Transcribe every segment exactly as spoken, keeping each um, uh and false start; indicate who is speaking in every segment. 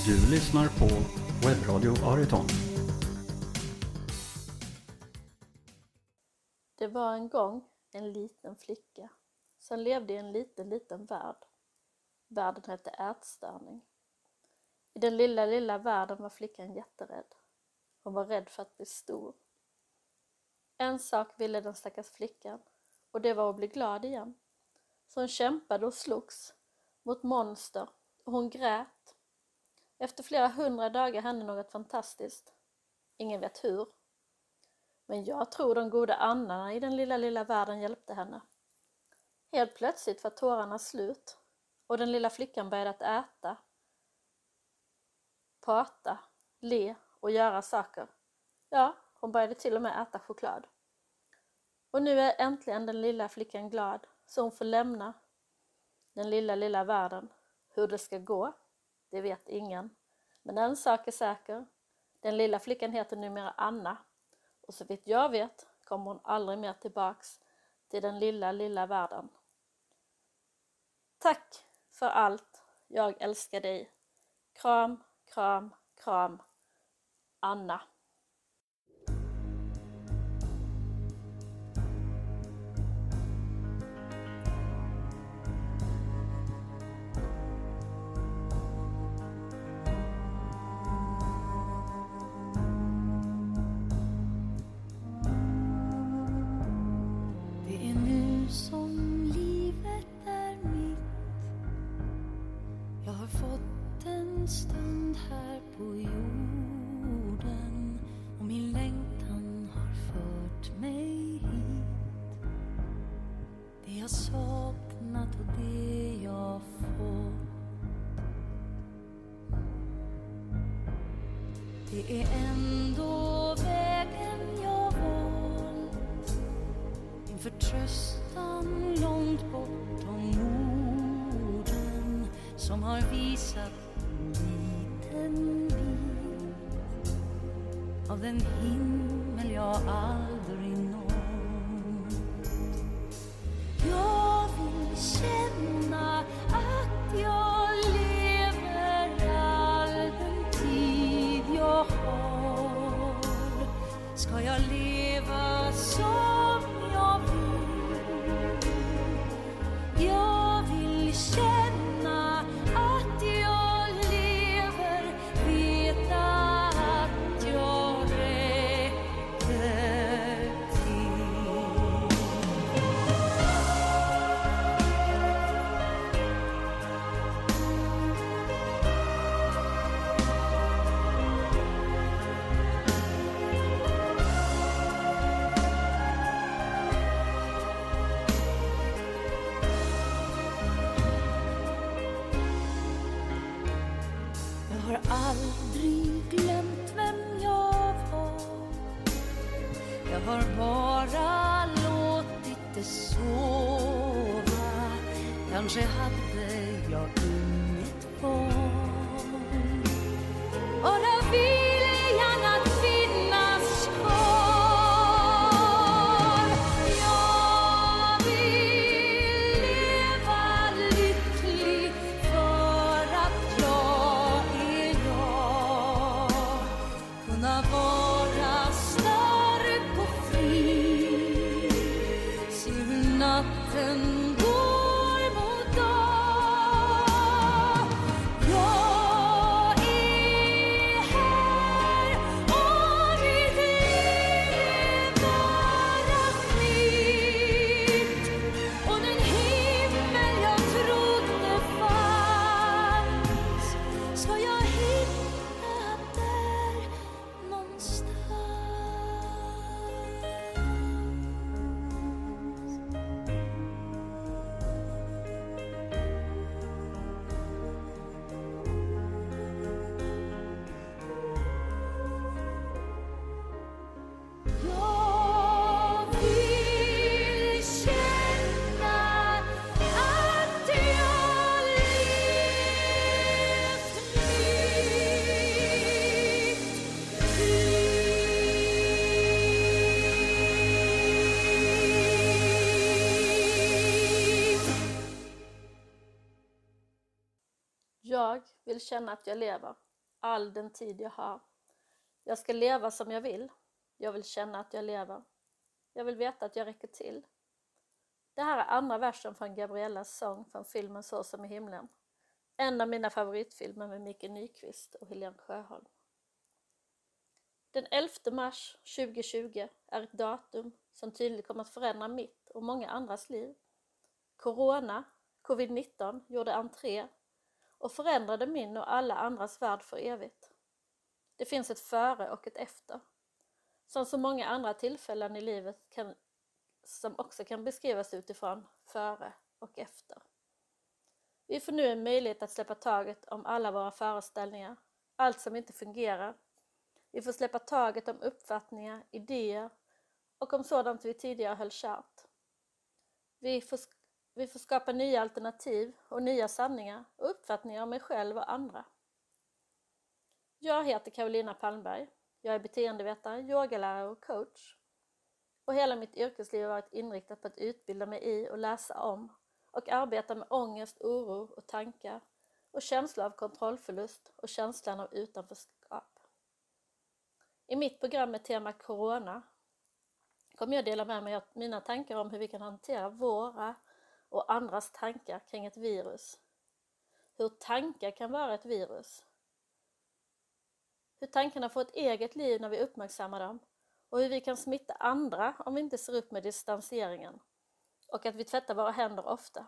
Speaker 1: Du lyssnar på Webbradio Ariton.
Speaker 2: Det var en gång en liten flicka som levde i en liten, liten värld. Världen hette ätstörning. I den lilla, lilla världen var flickan jätterädd. Hon var rädd för att bli stor. En sak ville den stackars flickan, och det var att bli glad igen. Så hon kämpade och slogs mot monster, och hon grät. Efter flera hundra dagar hände något fantastiskt. Ingen vet hur. Men jag tror de goda andarna i den lilla, lilla världen hjälpte henne. Helt plötsligt var tårarna slut, och den lilla flickan började att äta, prata, le och göra saker. Ja, hon började till och med äta choklad. Och nu är äntligen den lilla flickan glad, så hon får lämna den lilla, lilla världen. Hur det ska gå, det vet ingen. Men en sak är säker. Den lilla flickan heter numera Anna. Och så vitt jag vet kommer hon aldrig mer tillbaks till den lilla, lilla världen. Tack för allt. Jag älskar dig. Kram, kram, kram. Anna.
Speaker 3: Som livet är mitt. Jag har fått en stund här på jorden, och min längtan har fört mig hit. Det jag saknat och det jag fått, det är ändå vägen jag valt. Min förtröstan långt bortom orden, som har visat en liten bit av den himmel jag aldrig nått. Jag vill känna att jag lever all den tid jag har. Ska jag leva som jag vill? Jag vill känna att jag lever, veta att jag räcker till. Jag har aldrig glömt vem jag var. Jag har bara låtit det sova. Kanske hade jag inget val. Och där viljan att finnas kvar. Jag vill leva lycklig för att jag är jag. Kunna vara stark och fri. Se hur natten går mot dag. Jag är här och mitt liv är bara mitt. Och den himmel jag trodde fanns, ska jag hitta där någonstans. Jag vill känna att jag levt mitt liv.
Speaker 2: Jag vill känna att jag lever. all den tid jag har. Jag ska leva som jag vill. Jag vill känna att jag lever. Jag vill veta att jag räcker till. Det här är andra versen från Gabriellas sång från filmen Så som i himlen. En av mina favoritfilmer med Micke Nyqvist och Helene Sjöholm. Den elfte mars tjugohundratjugo är ett datum som tydligt kommer att förändra mitt och många andras liv. Corona, covid nitton, gjorde entré och förändrade min och alla andras värld för evigt. Det finns ett före och ett efter. Som så många andra tillfällen i livet kan, som också kan beskrivas utifrån före och efter. Vi får nu en möjlighet att släppa taget om alla våra föreställningar, allt som inte fungerar. Vi får släppa taget om uppfattningar, idéer och om sådant vi tidigare höll kärt. Vi får, vi får skapa nya alternativ och nya sanningar och uppfattningar om mig själv och andra. Jag heter Carolina Palmberg. Jag är beteendevetare, yogalärare och coach. Och hela mitt yrkesliv har varit inriktat på att utbilda mig i och läsa om och arbeta med ångest, oro och tankar och känsla av kontrollförlust och känslan av utanförskap. I mitt program med tema Corona kommer jag dela med mig av mina tankar om hur vi kan hantera våra och andras tankar kring ett virus. Hur tankar kan vara ett virus. Hur tankarna får ett eget liv när vi uppmärksammar dem. Och hur vi kan smitta andra om vi inte ser upp med distanseringen. Och att vi tvättar våra händer ofta.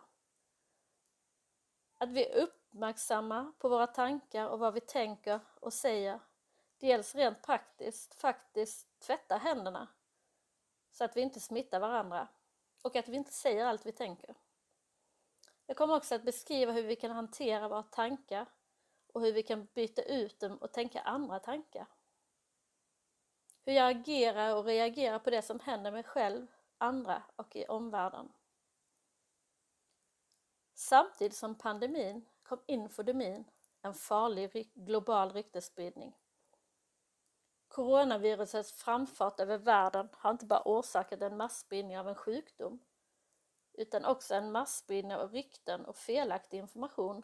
Speaker 2: Att vi uppmärksammar på våra tankar och vad vi tänker och säger. Dels rent praktiskt faktiskt tvätta händerna. Så att vi inte smittar varandra. Och att vi inte säger allt vi tänker. Jag kommer också att beskriva hur vi kan hantera våra tankar. Och hur vi kan byta ut dem och tänka andra tankar. Hur jag agerar och reagerar på det som händer mig själv, andra och i omvärlden. Samtidigt som pandemin kom infodemin, en farlig global ryktesspridning. Coronavirusets framfart över världen har inte bara orsakat en masspridning av en sjukdom, utan också en masspridning av rykten och felaktig information.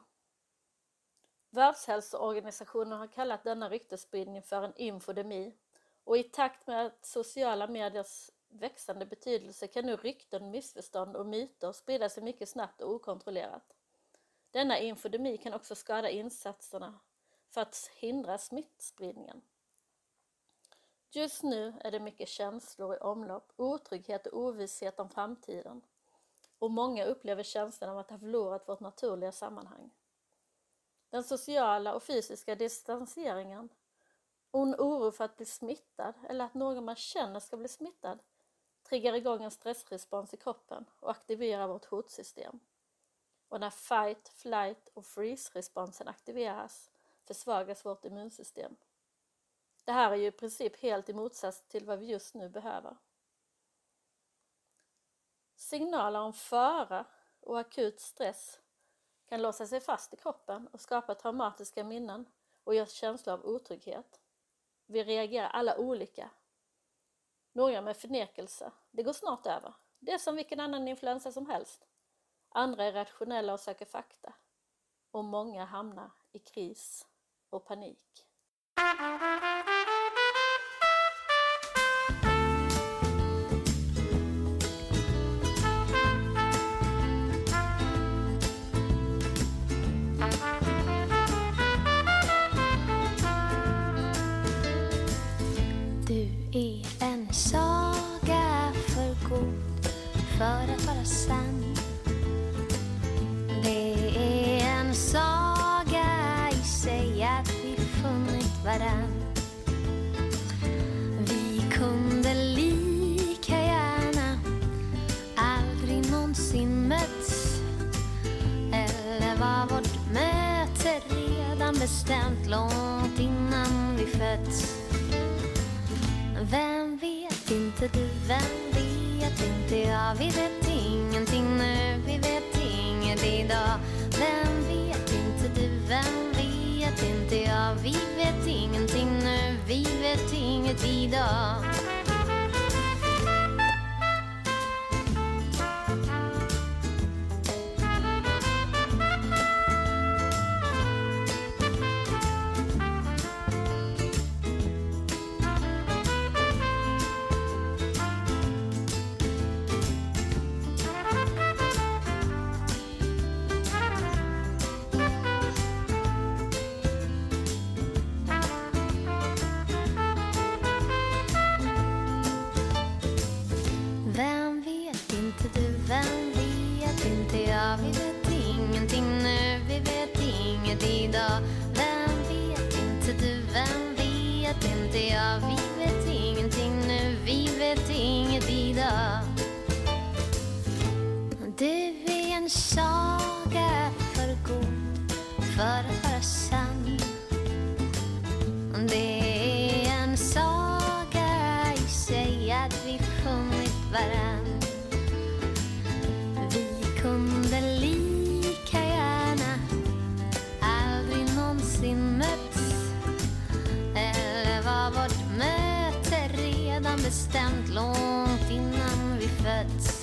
Speaker 2: Världshälsoorganisationen har kallat denna ryktesspridning för en infodemi. Och i takt med att sociala mediers växande betydelse kan nu rykten, missförstånd och myter sprida sig mycket snabbt och okontrollerat. Denna infodemi kan också skada insatserna för att hindra smittspridningen. Just nu är det mycket känslor i omlopp, otrygghet och ovisshet om framtiden. Och många upplever känslan av att ha förlorat vårt naturliga sammanhang. Den sociala och fysiska distanseringen, en oro för att bli smittad eller att någon man känner ska bli smittad triggar igång en stressrespons i kroppen och aktiverar vårt hotsystem. Och när fight, flight och freeze-responsen aktiveras försvagas vårt immunsystem. Det här är ju i princip helt i motsats till vad vi just nu behöver. Signaler om fara och akut stress kan låsa sig fast i kroppen och skapa traumatiska minnen och ge känslor av otrygghet. Vi reagerar alla olika. Några med förnekelse. Det går snart över. Det är som vilken annan influensa som helst. Andra är rationella och söker fakta. Och många hamnar i kris och panik.
Speaker 3: är en saga för god för att vara sann. Det är en saga i sig att vi funnit varann. Vi kunde lika gärna aldrig någonsin mötts, eller var vårt möte redan bestämt långt innan vi fötts. Vem vet inte du, vem vet inte jag. Vi vet ingenting nu, vi vet inget idag. Vem vet inte du, vem vet inte jag. Vi vet ingenting nu, vi vet inget idag. vet?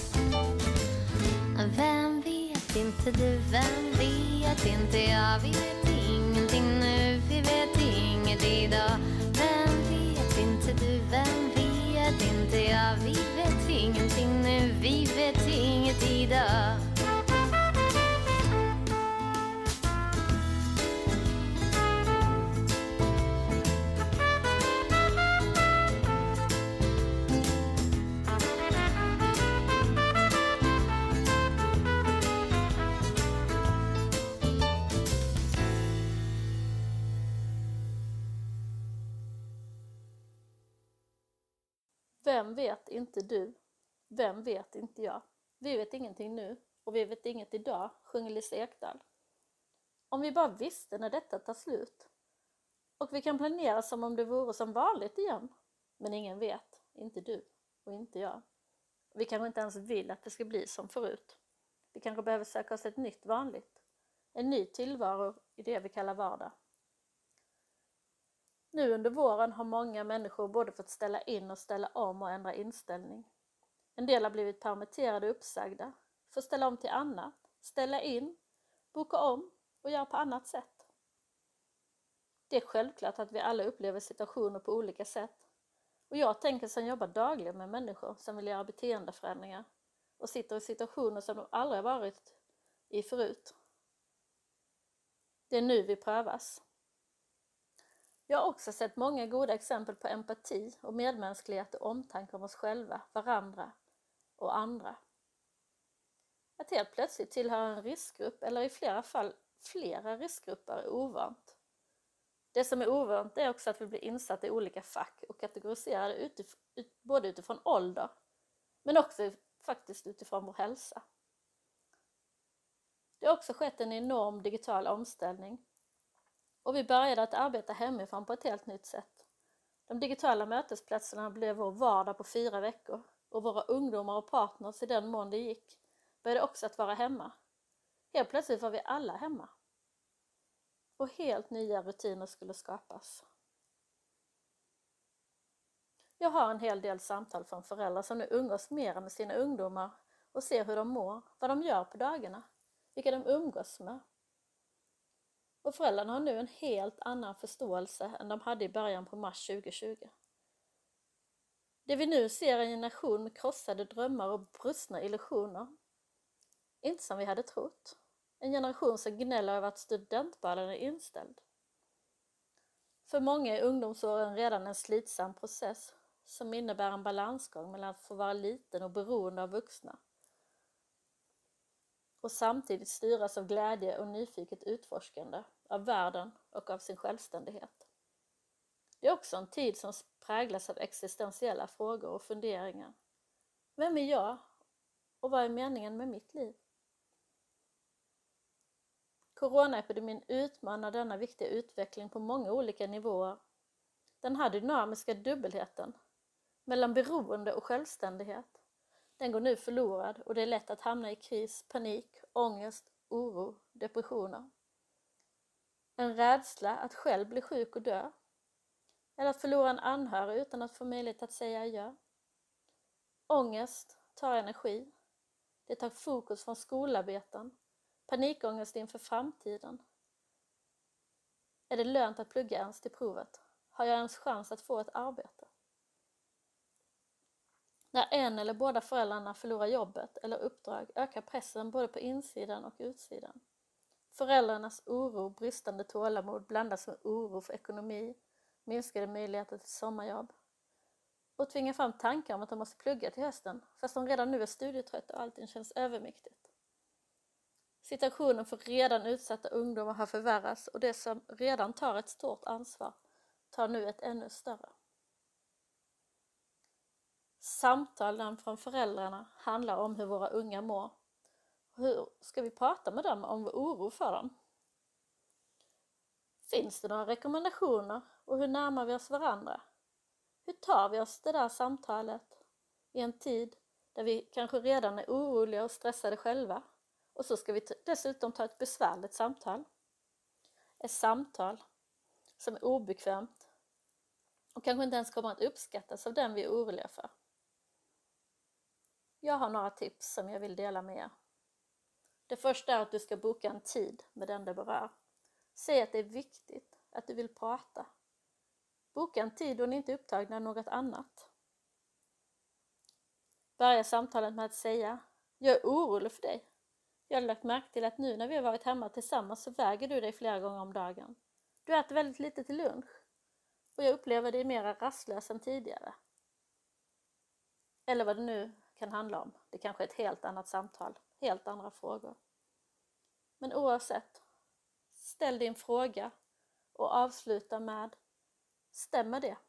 Speaker 3: Vem vet inte du, vem vet inte jag? Vi vet ingenting nu, vi vet inget idag. Vem vet inte du, vem vet inte jag? Vi vet ingenting nu, vi vet inget idag.
Speaker 2: Vem vet inte du? Vem vet inte jag? Vi vet ingenting nu och vi vet inget idag, sjunger Lise Ekdahl. Om vi bara visste när detta tar slut. Och vi kan planera som om det vore som vanligt igen. Men ingen vet, inte du och inte jag. Vi kanske inte ens vill att det ska bli som förut. Vi kanske behöver söka oss ett nytt vanligt. En ny tillvaro i det vi kallar vardag. Nu under våren har många människor både fått ställa in och ställa om och ändra inställning. En del har blivit permitterade och uppsagda, får ställa om till annat, ställa in, boka om och göra på annat sätt. Det är självklart att vi alla upplever situationer på olika sätt. Och jag tänker som jobbar dagligen med människor som vill göra beteendeförändringar och sitter i situationer som de aldrig varit i förut. Det är nu vi prövas. Jag har också sett många goda exempel på empati och medmänsklighet och omtanke om oss själva, varandra och andra. Att helt plötsligt tillhöra en riskgrupp eller i flera fall flera riskgrupper är ovant. Det som är ovant är också att vi blir insatta i olika fack och kategoriserade utif- ut, både utifrån ålder men också faktiskt utifrån vår hälsa. Det har också skett en enorm digital omställning. Och vi började att arbeta hemifrån på ett helt nytt sätt. De digitala mötesplatserna blev vår vardag på fyra veckor. Och våra ungdomar och partners i den mån det gick började också att vara hemma. Helt plötsligt var vi alla hemma. Och helt nya rutiner skulle skapas. Jag har en hel del samtal från föräldrar som nu umgås mer med sina ungdomar och ser hur de mår, vad de gör på dagarna, vilka de umgås med. Och föräldrarna har nu en helt annan förståelse än de hade i början på mars tjugohundratjugo. Det vi nu ser är en generation med krossade drömmar och brustna illusioner. Inte som vi hade trott. En generation som gnäller över att studentballen är inställd. För många är ungdomsåren redan en slitsam process som innebär en balansgång mellan att få vara liten och beroende av vuxna. Och samtidigt styras av glädje och nyfiket utforskande av världen och av sin självständighet. Det är också en tid som präglas av existentiella frågor och funderingar. Vem är jag? Och vad är meningen med mitt liv? Coronaepidemin utmanar denna viktiga utveckling på många olika nivåer. Den här dynamiska dubbelheten mellan beroende och självständighet, den går nu förlorad och det är lätt att hamna i kris, panik, ångest, oro, depressioner. En rädsla att själv bli sjuk och dö. Eller att förlora en anhörig utan att få möjlighet att säga ja. Ångest tar energi. Det tar fokus från skolarbeten. Panikångest inför framtiden. Är det lönt att plugga ens till provet? Har jag ens chans att få ett arbete? När en eller båda föräldrarna förlorar jobbet eller uppdrag ökar pressen både på insidan och utsidan. Föräldrarnas oro och bristande tålamod blandas med oro för ekonomi, minskade möjligheter till sommarjobb och tvingar fram tankar om att de måste plugga till hösten fast de redan nu är studietrötta och allting känns övermäktigt. Situationen för redan utsatta ungdomar har förvärrats och det som redan tar ett stort ansvar tar nu ett ännu större. Samtalen från föräldrarna handlar om hur våra unga mår. Hur ska vi prata med dem om vår oro för dem? Finns det några rekommendationer och hur närmar vi oss varandra? Hur tar vi oss det där samtalet i en tid där vi kanske redan är oroliga och stressade själva? Och så ska vi t- dessutom ta ett besvärligt samtal. Ett samtal som är obekvämt och kanske inte ens kommer att uppskattas av den vi är oroliga för. Jag har några tips som jag vill dela med er. Det första är att du ska boka en tid med den det berör. Säg att det är viktigt, att du vill prata. Boka en tid då ni inte är upptagna av något annat. Börja samtalet med att säga: jag är orolig för dig. Jag har lagt märke till att nu när vi har varit hemma tillsammans så väger du dig flera gånger om dagen. Du äter väldigt lite till lunch. Och jag upplever dig mer rastlös än tidigare. Eller vad det nu kan handla om. Det kanske är ett helt annat samtal. Helt andra frågor. Men oavsett. Ställ din fråga. Och avsluta med: stämmer det?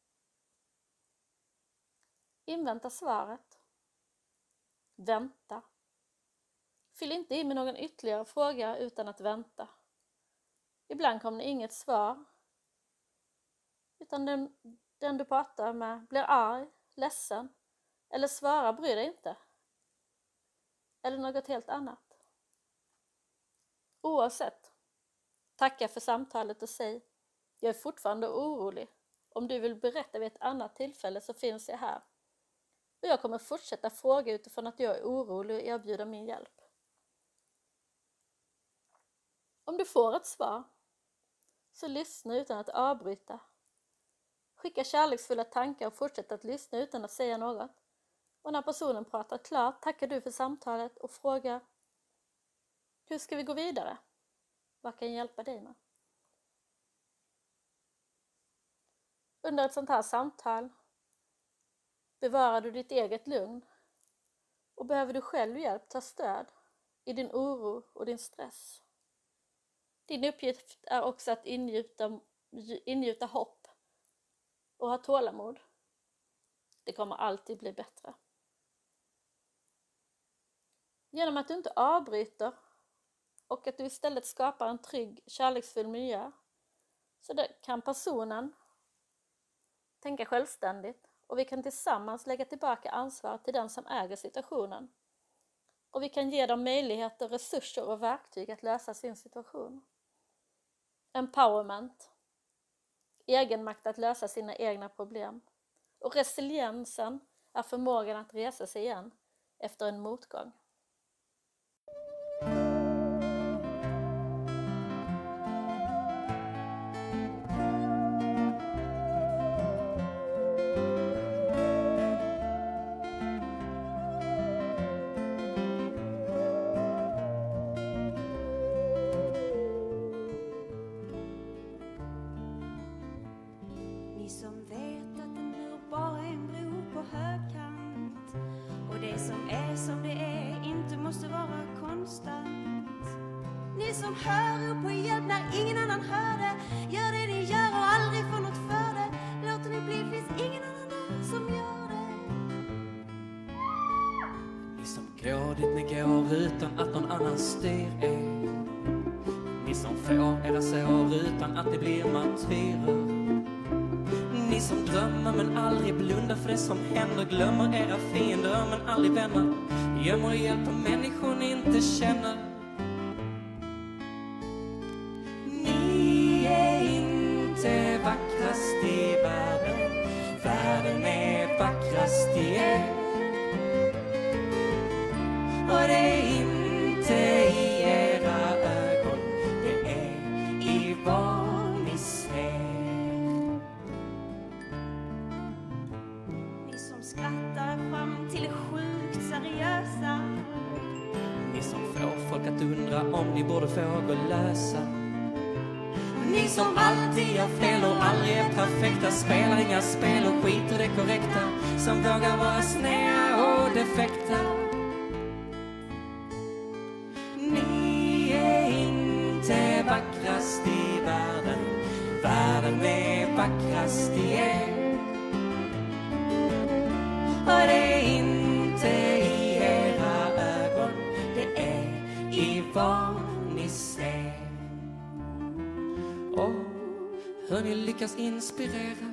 Speaker 2: Invänta svaret. Vänta. Fyll inte i med någon ytterligare fråga utan att vänta. Ibland kommer det inget svar. Utan den, den du pratar med blir arg, ledsen. Eller svarar bryr dig inte. Eller något helt annat. Oavsett. Tacka för samtalet och säg: jag är fortfarande orolig. Om du vill berätta vid ett annat tillfälle så finns jag här. Och jag kommer fortsätta fråga utifrån att jag är orolig och erbjuda min hjälp. Om du får ett svar, så lyssna utan att avbryta. Skicka kärleksfulla tankar och fortsätt att lyssna utan att säga något. Och när personen pratar klart tackar du för samtalet och frågar: hur ska vi gå vidare? Vad kan jag hjälpa dig med? Under ett sånt här samtal bevarar du ditt eget lugn. Och behöver du själv hjälp, ta stöd i din oro och din stress. Din uppgift är också att ingjuta, ingjuta hopp och ha tålamod. Det kommer alltid bli bättre. Genom att du inte avbryter och att du istället skapar en trygg, kärleksfull miljö, så där kan personen tänka självständigt och vi kan tillsammans lägga tillbaka ansvar till den som äger situationen. Och vi kan ge dem möjligheter, resurser och verktyg att lösa sin situation. Empowerment. Egenmakt att lösa sina egna problem. Och resiliensen är förmågan att resa sig igen efter en motgång.
Speaker 4: Ni som vet att en mur bara är en bro på högkant och det som är som det är inte måste vara konstant. Ni som hör upp på hjälp när ingen annan hör det, gör det ni gör och aldrig får något för det. Låter ni bli, finns ingen annan där som gör det.
Speaker 5: Ni som går dit ni går utan att någon annan styr er. Ni som får era sår utan att det blir martyrer. Ni som drömmer men aldrig blundar för det som händer. Glömmer era fiender men aldrig vänner. Gömmer och hjälper människor ni inte känner. Ni är inte vackrast i världen. Världen är vackrast i er. Och det är inte i era ögon. Det är i vad ni ser.
Speaker 4: Ni som skrattar fram till sjukt seriösa.
Speaker 5: Ni som får folk att undra om ni borde fråga lösa. Ni som alltid har fel och aldrig är perfekta. Spelar inga spel och skiter det korrekta. Som vågar vara snäa och defekta. Ni är inte vackrast i världen. Världen är vackrast i er. Och det är inte i era ögon. Det är i vad ni ser. Och hur ni lyckas inspirera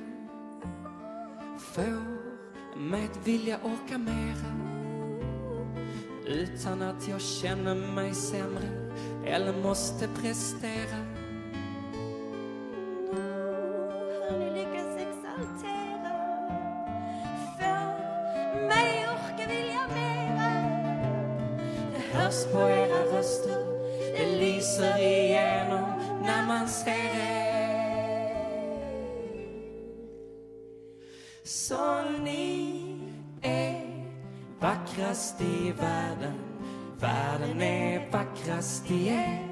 Speaker 5: får mig att vilja orka mera. Utan att jag känner mig sämre eller måste prestera.
Speaker 4: Hur ni lyckas exaltera får mig orka vilja mer.
Speaker 5: hörs på era röster. Det lyser igenom när man ser er. Så ni är vackrast i världen. Världen är vackrast i er.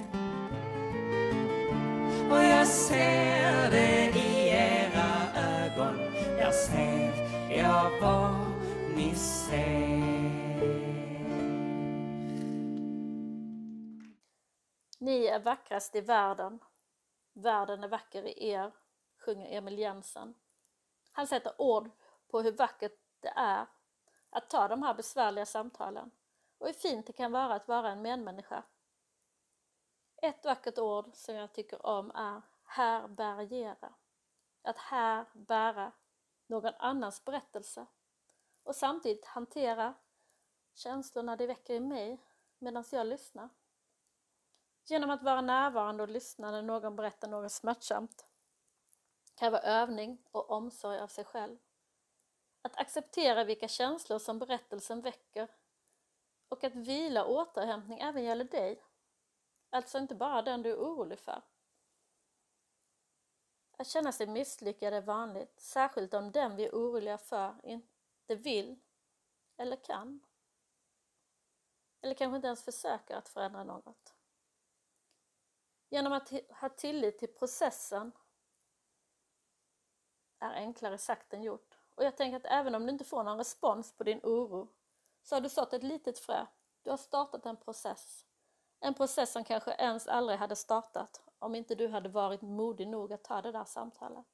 Speaker 5: Och jag ser det i era ögon. Jag ser, jag vad ni ser.
Speaker 2: Ni är vackrast i världen. Världen är vacker i er, sjunger Emil Jensen. Han sätter ord på hur vackert det är att ta de här besvärliga samtalen. Och hur fint det kan vara att vara en medmänniska. Ett vackert ord som jag tycker om är härbärgera. Att härbära någon annans berättelse. Och samtidigt hantera känslorna det väcker i mig medan jag lyssnar. Genom att vara närvarande och lyssna när någon berättar något smärtsamt. Kräver övning och omsorg av sig själv. Att acceptera vilka känslor som berättelsen väcker. Och att vila och återhämtning även gäller dig. Alltså inte bara den du är orolig för. Att känna sig misslyckad är vanligt. Särskilt om den vi är oroliga för inte vill eller kan. Eller kanske inte ens försöker att förändra något. Genom att ha tillit till processen är enklare sagt än gjort. Och jag tänker att även om du inte får någon respons på din oro så har du sått ett litet frö. Du har startat en process. En process som kanske ens aldrig hade startat om inte du hade varit modig nog att ta det där samtalet.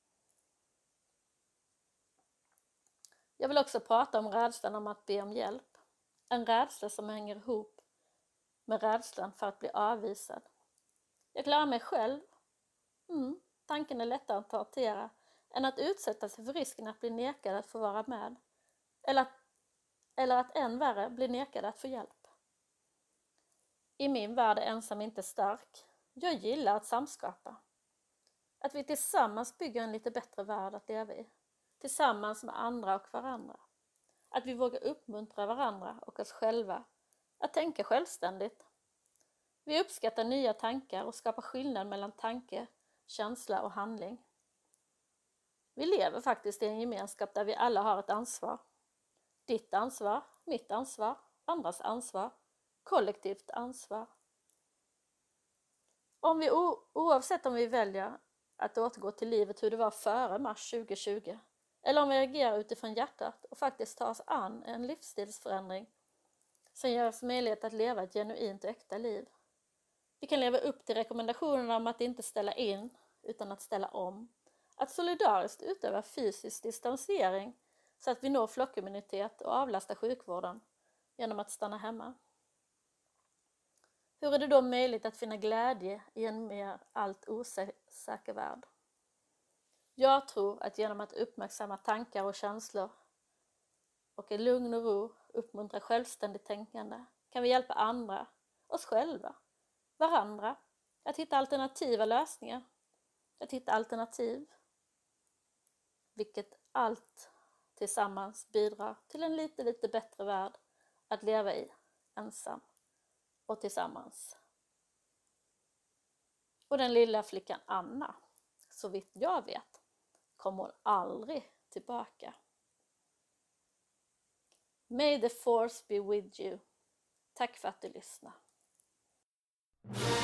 Speaker 2: Jag vill också prata om rädslan om att be om hjälp. En rädsla som hänger ihop med rädslan för att bli avvisad. Jag klarar mig själv. Mm, tanken är lättare att hantera än att utsätta sig för risken att bli nekad att få vara med. Eller att, eller att än värre bli nekad att få hjälp. I min värld är ensam inte stark. Jag gillar att samskapa. Att vi tillsammans bygger en lite bättre värld att leva i. Tillsammans med andra och varandra. Att vi vågar uppmuntra varandra och oss själva. Att tänka självständigt. Vi uppskattar nya tankar och skapar skillnad mellan tanke, känsla och handling. Vi lever faktiskt i en gemenskap där vi alla har ett ansvar. Ditt ansvar, mitt ansvar, andras ansvar, kollektivt ansvar. Om vi o- oavsett om vi väljer att återgå till livet hur det var före mars tjugo tjugo eller om vi agerar utifrån hjärtat och faktiskt tar oss an en livsstilsförändring som ger oss möjlighet att leva ett genuint och äkta liv. Vi kan leva upp till rekommendationerna om att inte ställa in utan att ställa om. Att solidariskt utöva fysisk distansering så att vi når flockimmunitet och avlastar sjukvården genom att stanna hemma. Hur är det då möjligt att finna glädje i en mer allt osäker värld? Jag tror att genom att uppmärksamma tankar och känslor och i lugn och ro uppmuntra självständigt tänkande kan vi hjälpa andra, oss själva, varandra att hitta alternativa lösningar. Att hitta alternativ. Vilket allt tillsammans bidrar till en lite lite bättre värld att leva i ensam och tillsammans. Och den lilla flickan Anna, så vitt jag vet, kommer hon aldrig tillbaka. May the force be with you. Tack för att du lyssnar.